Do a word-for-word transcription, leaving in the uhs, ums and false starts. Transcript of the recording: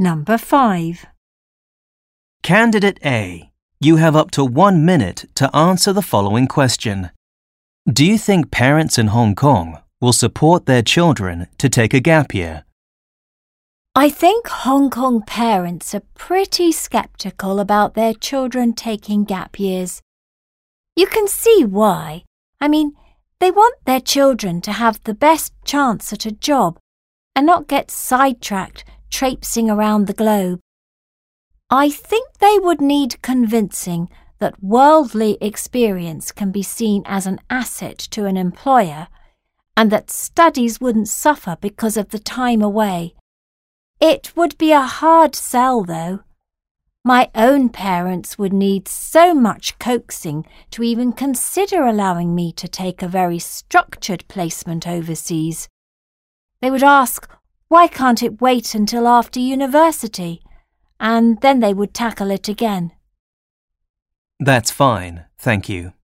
Number five. Candidate A, you have up to one minute to answer the following question. Do you think parents in Hong Kong will support their children to take a gap year? I think Hong Kong parents are pretty sceptical about their children taking gap years. You can see why. I mean, they want their children to have the best chance at a job and not get sidetracked traipsing around the globe. I think they would need convincing that worldly experience can be seen as an asset to an employer and that studies wouldn't suffer because of the time away. It would be a hard sell, though. My own parents would need so much coaxing to even consider allowing me to take a very structured placement overseas. They would ask, why can't it wait until after university? And then they would tackle it again. That's fine, thank you.